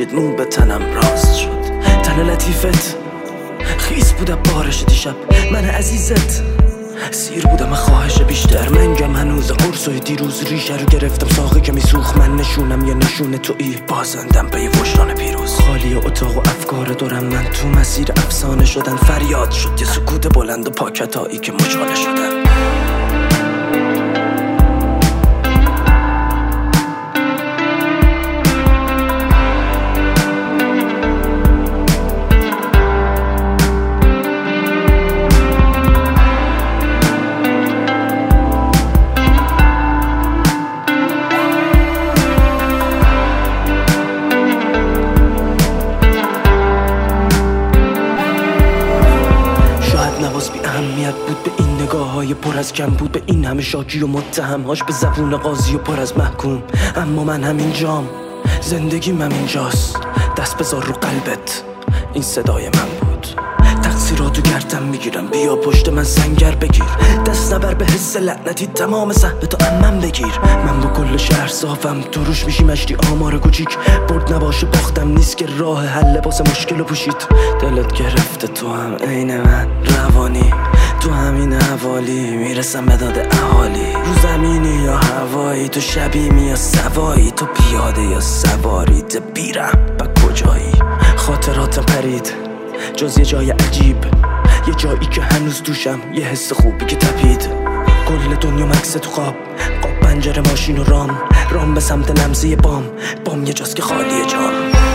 رسید مو به تنم راست شد. تن لطیفت خیس بودم بارش دیشب، من عزیزت سیر بودم خواهش بیشتر. منگم هنوز قرصای دیروز ریشه رو گرفتم ساقه که میسوخ. من نشونم یا نشونه تویی بازندم به یه وجدان پیروز. خالی اتاق و افکار دارم من تو مسیر افسانه شدن. فریاد شد یه سکوت بلند و پاکتایی که مچاله شدن. نواز بی اهمیت بود به این نگاه های پر از کم بود، به این همه شاکی و متهمهاش به زبون قاضی و پر از محکوم. اما من همینجام، زندگیم همینجاست. دست بذار رو قلبت، این صدای من بود. تقصیراتو گردم میگیرم، بیا پشت من سنگر بگیر. دست نبر به حس لعنتی، تمام سهمتو من بگیر. من با کل شهر صافم، تو روش میشی مشتی آمار کوچیک. برد نباشه باختم نیست که راه حل واسه مشکلو پوشید. دلت گرفته تو هم عین من روانی، تو همین حوالی میرسم به داد اهالی. رو زمینی یا هوایی، تو شبیمی یا سوایی، تو پیاده یا سواری. بیرم با کجایی؟ خاطراتم پرید جز یه جای عجیب، یه جایی که هنوز توشم، یه حس خوبی که تپید. کل دنیا مکس تو خواب پنجره ماشین و رام به سمت لمسه بام یه جاست که خالیه جام.